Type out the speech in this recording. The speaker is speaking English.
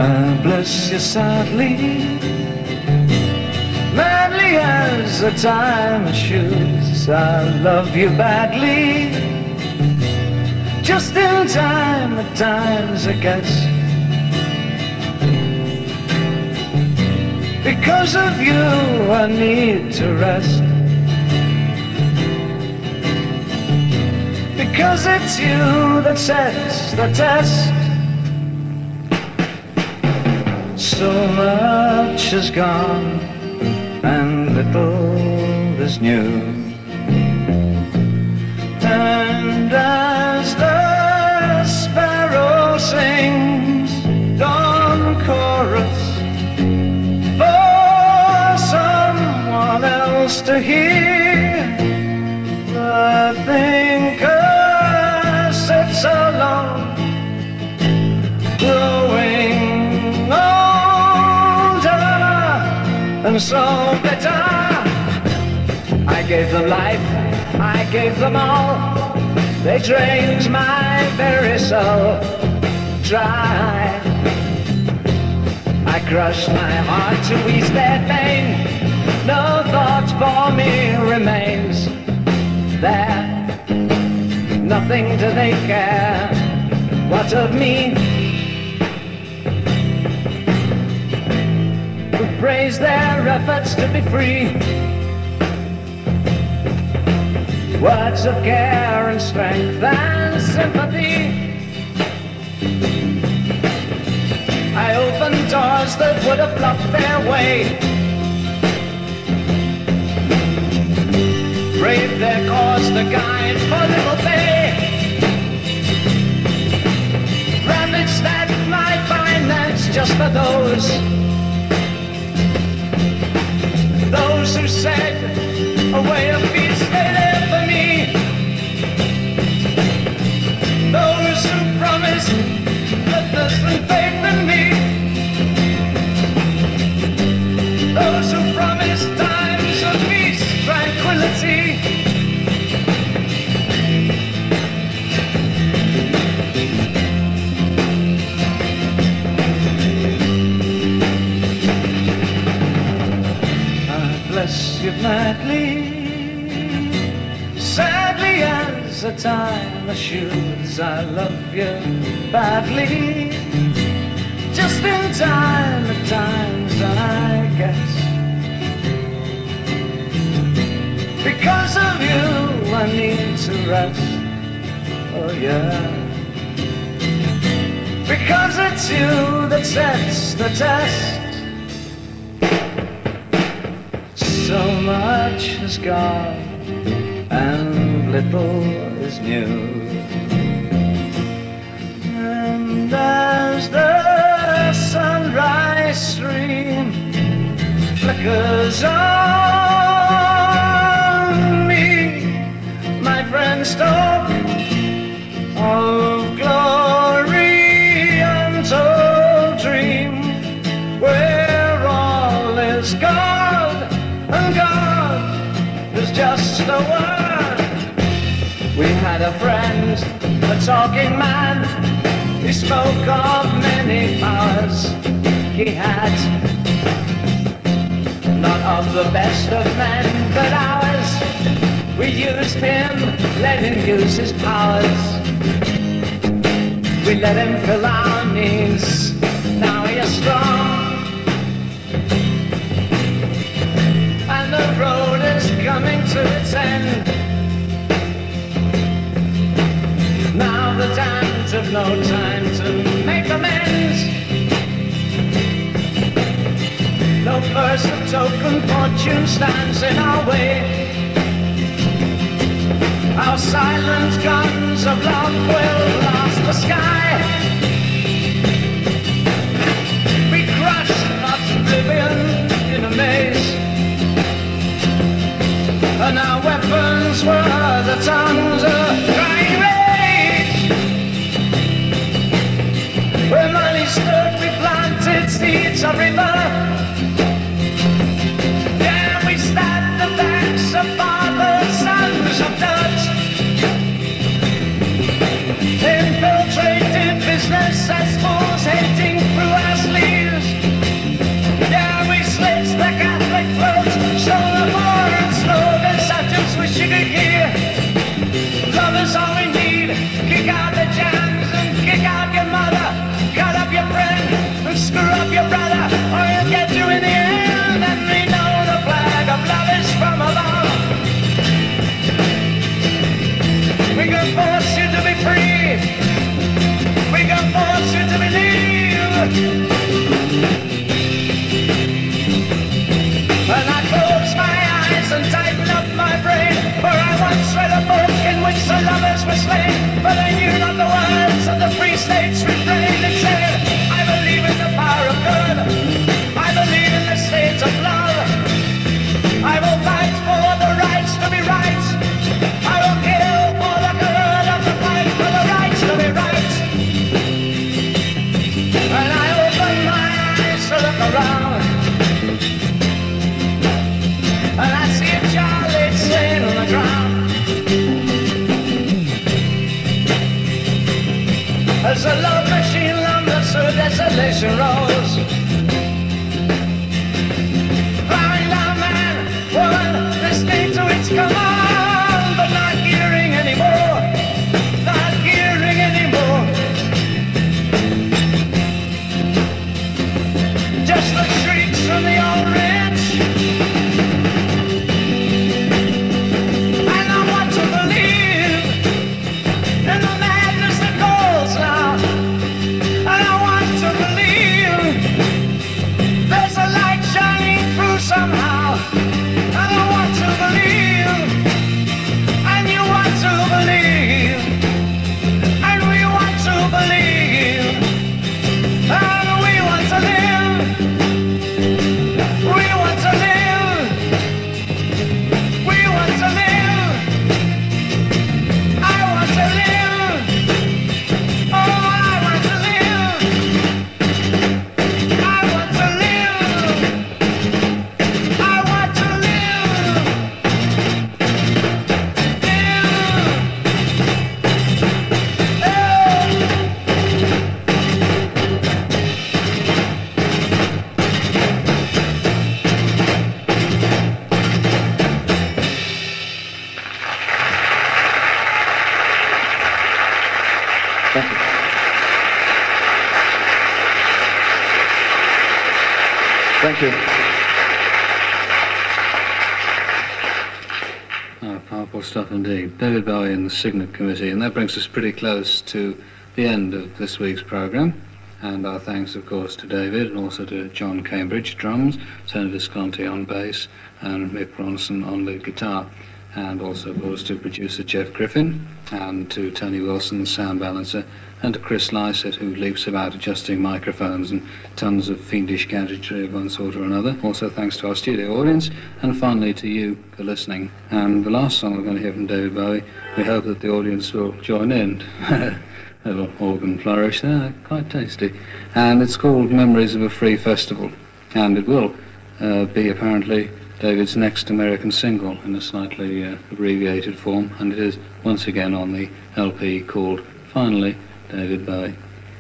I bless you sadly, madly as the time shoes. I love you badly, just in time at times I guess. Because of you I need to rest. Because it's you that sets the test. So much is gone and little is new. And as the sparrow sings dawn chorus for someone else to hear, the thinker sits alone, growing older and so bitter. I gave them life, I gave them all. They drained my very soul dry. I crushed my heart to ease their pain. No thought for me remains there. Nothing do they care. What of me? Who praise their efforts to be free. Words of care and strength and sympathy. I opened doors that would have blocked their way. Braved their cause to guide for Little Bay. Ravaged that my finance just for those who said a way of peace they live for me. Those who promised goodness and faith in me. Those who promised times of peace, tranquility. I bless you madly, sadly as the time assures. I love you badly, just in time at times I guess. Because of you I need to rest, oh yeah. Because it's you that sets the test. So much has gone and little is new. And as the sunrise stream flickers on me, my friends talk of glory, untold dream, where all is God and God is just a word. We had a friend, a talking man. He spoke of many powers he had, not of the best of men, but ours. We used him, let him use his powers. We let him fill our needs. Now he is strong, and the road is coming to its end. Now the damned have no time to make amends. No verse of token fortune stands in our way. Our silent guns of love will blast the sky. We crushed oblivion in a maze, and our weapons were the tongues of crying rage. Where money stood, we planted seeds of rebirth. Yeah, we stabbed the backs of fathers, sons of dirt. Infiltrated business as fools hating through our sleep. heroes were slain, but they knew not the words of the Free States refrain. It said, I believe in the power of good, I believe in the state of love, I will fight for the rights to be right, I will kill for the good of the fight for the rights to be right. And I open my eyes to look around, and I see a child laid slain on the ground. As the love machine lumbers through desolation rose, plowing down man, woman, listening to its command, but not hearing anymore, not hearing anymore. Just the shrieks from the old rich, and I want to believe in the madness that goes now. And I want to believe there's a light shining through somehow. And I want to believe, and you want to believe, and we want to believe, and we want to live, we want to live, we want to live, I want to live, oh I want to live, I want to live, I want to live, Thank you. Thank you. Powerful stuff indeed. David Bowie and the Signet Committee, and that brings us pretty close to the end of this week's programme. And our thanks, of course, to David, and also to John Cambridge, drums, Tony Visconti on bass, and Mick Ronson on lead guitar. And also, of course, to producer Jeff Griffin, and to Tony Wilson, the sound balancer, and to Chris Lysett, who leaps about adjusting microphones and tons of fiendish gadgetry of one sort or another. Also thanks to our studio audience, and finally to you for listening. And the last song we're going to hear from David Bowie, we hope that the audience will join in. A little organ flourish there, quite tasty. And it's called Memories of a Free Festival, and it will be apparently David's next American single in a slightly abbreviated form, and it is once again on the LP called Finally, David Bowie.